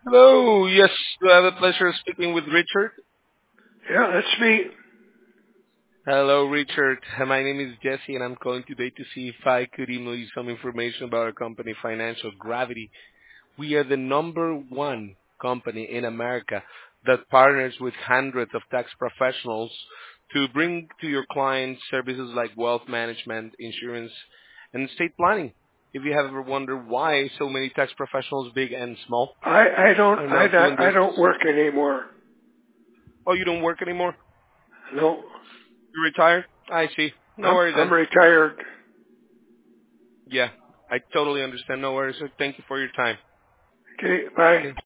Hello. Yes, I have the pleasure of speaking with Richard. Yeah, that's me. Hello, Richard. My name is Jesse, and I'm calling today to see if I could email you some information about our company, Financial Gravity. We are the number one company in America that partners with hundreds of tax professionals to bring to your clients services like wealth management, insurance, and estate planning. If you have ever wondered why so many tax professionals, big and small, are now doing I this. don't work anymore. Oh, you don't work anymore? No, You retired? I see. No worries I'm then. retired. Yeah, I totally understand. No worries. So thank you for your time. Okay, bye. Okay.